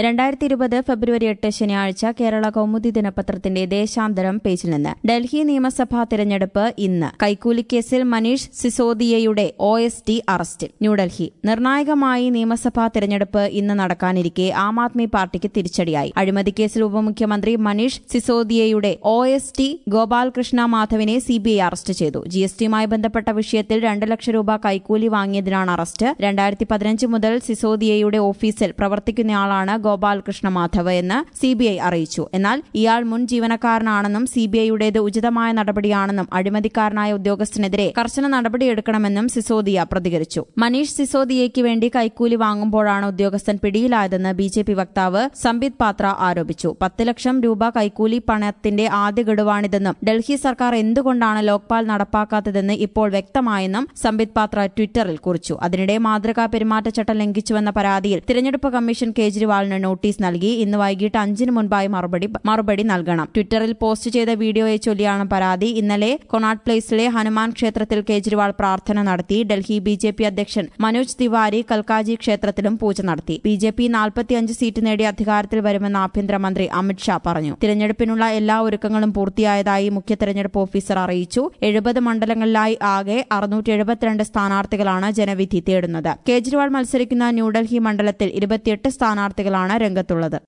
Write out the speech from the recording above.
2020 ഫെബ്രുവരി 8 ശനിയാഴ്ച കേരള കൗമുദി ദിനപത്രത്തിന്റെ ദേശാന്തരം പേജിൽ നിന്ന് ഡൽഹി നിയമസഭാ തിരഞ്ഞെടുപ്പ് ഇന്ന്. കൈക്കൂലിക്കേസിൽ മനീഷ് സിസോദിയയുടെ OST അറസ്റ്റിൽ. ന്യൂഡൽഹി. നിർണായകമായി നിയമസഭാ തിരഞ്ഞെടുപ്പ് ഇന്ന് നടക്കാനിരിക്കെ ആം ആദ്മി പാർട്ടിക്ക് തിരിച്ചടിയായി. അഴിമതിക്കേസിൽ ഉപമുഖ്യമന്ത്രി മനീഷ് സിസോദിയയുടെ OST ഗോപാൽകൃഷ്ണ മാധവിനെ CBI അറസ്റ്റ് ചെയ്തു. GSTയുമായി ബന്ധപ്പെട്ട വിഷയത്തിൽ 2 ലക്ഷം രൂപ കൈക്കൂലി വാങ്ങിയതിനാണ് അറസ്റ്റ്. 2015 മുതൽ സിസോദിയയുടെ ഓഫീസിൽ പ്രവർത്തിക്കുന്നയാളാണ് ഗോപാൽകൃഷ്ണ മാധവ് എന്ന് CBI അറിയിച്ചു. എന്നാൽ ഇയാൾ മുൻ ജീവനക്കാരനാണെന്നും CBIയുടേത് ഉചിതമായ നടപടിയാണെന്നും അഴിമതിക്കാരനായ ഉദ്യോഗസ്ഥനെതിരെ കർശന നടപടിയെടുക്കണമെന്നും സിസോദിയ പ്രതികരിച്ചു. മനീഷ് സിസോദിയയ്ക്ക് വേണ്ടി കൈക്കൂലി വാങ്ങുമ്പോഴാണ് ഉദ്യോഗസ്ഥൻ പിടിയിലായതെന്ന് BJP വക്താവ് സംബിത് പാത്ര ആരോപിച്ചു. 10 ലക്ഷം രൂപ കൈക്കൂലി പണത്തിന്റെ ആദ്യ ഗഡുവാണിതെന്നും ഡൽഹി സർക്കാർ എന്തുകൊണ്ടാണ് ലോക്പാൽ നടപ്പാക്കാത്തതെന്ന് ഇപ്പോൾ വ്യക്തമായെന്നും സംബിത് പാത്ര ട്വിറ്ററിൽ കുറിച്ചു. അതിനിടെ മാതൃകാ പെരുമാറ്റച്ചട്ടം ലംഘിച്ചുവെന്ന പരാതിയിൽ തിരഞ്ഞെടുപ്പ് കമ്മീഷൻ കേജ്രിവാളിന് നോട്ടീസ് നൽകി. ഇന്ന് വൈകിട്ട് 5 മുൻപായി മറുപടി നൽകണം. ട്വിറ്ററിൽ പോസ്റ്റ് ചെയ്ത വീഡിയോയെ ചൊല്ലിയാണ് പരാതി. ഇന്നലെ കൊണാട്ട് പ്ലേസിലെ ഹനുമാൻ ക്ഷേത്രത്തിൽ കേജ്രിവാൾ പ്രാർത്ഥന നടത്തി. ഡൽഹി BJP അധ്യക്ഷൻ മനോജ് തിവാരി കൽക്കാജി ക്ഷേത്രത്തിലും പൂജ നടത്തി. BJP 45 സീറ്റ് നേടി അധികാരത്തിൽ വരുമെന്ന് ആഭ്യന്തരമന്ത്രി അമിത്ഷാ പറഞ്ഞു. തിരഞ്ഞെടുപ്പിനുള്ള എല്ലാ ഒരുക്കങ്ങളും പൂർത്തിയായതായി മുഖ്യ തെരഞ്ഞെടുപ്പ് ഓഫീസർ അറിയിച്ചു. 70 മണ്ഡലങ്ങളിലായി ആകെ 672 സ്ഥാനാർത്ഥികളാണ് ജനവിധി തേടുന്നത്. കേജ്രിവാൾ മത്സരിക്കുന്ന ന്യൂഡൽഹി മണ്ഡലത്തിൽ 28 സ്ഥാനാർത്ഥികളാണ് രംഗത്തുള്ളത്.